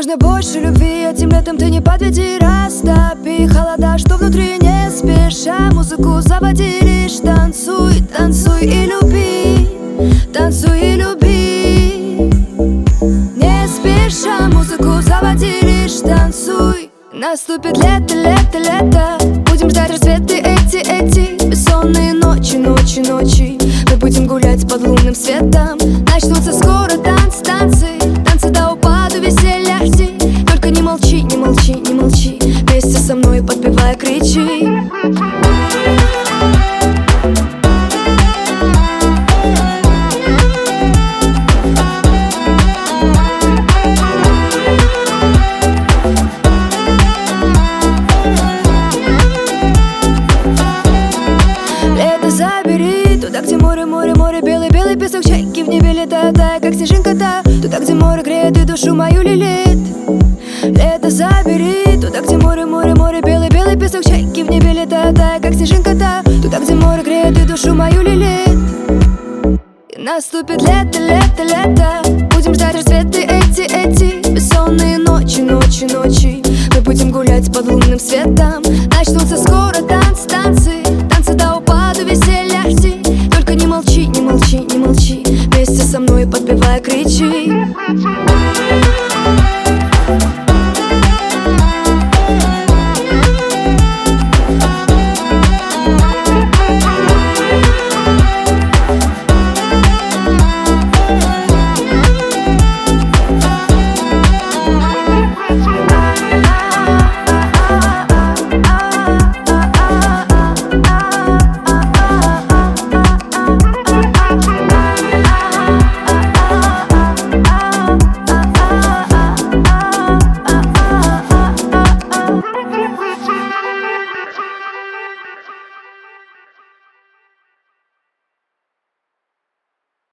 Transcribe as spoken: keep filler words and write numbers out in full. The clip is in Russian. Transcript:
нужно больше любви, этим летом ты не подведи. Растопи холода, что внутри, не спеша музыку заводи. Лишь танцуй, танцуй и люби, танцуй и люби. Не спеша музыку заводи, лишь танцуй. Наступит лето, лето, лето. Будем ждать рассветы эти, эти бессонные ночи, ночи, ночи. Мы будем гулять под лунным светом. Начнутся скоро танцы, танцы, танцы до упаду, веселья жди. Только не молчи, не молчи, не молчи. Вместе со мной подпевая кричи. Забери туда, где море, море, море, белый, белый песок, чайки в небе летают, тая, как снежинка-то. Туда, где море греет и душу мою лелеет. Лето забери туда, где море, море, море, белый, белый песок, чайки в небе летают, тая, как снежинка-то. Туда, где море греет и душу мою лелеет. И наступит лето, лето, лето. Будем ждать рассветы эти, эти бессонные ночи, ночи, ночи. Мы будем гулять под лунным светом. Начнутся скоро танцы, танцы, танцы до упаду, веселья жди. Только не молчи, не молчи, не молчи. Вместе со мной подпевая кричи.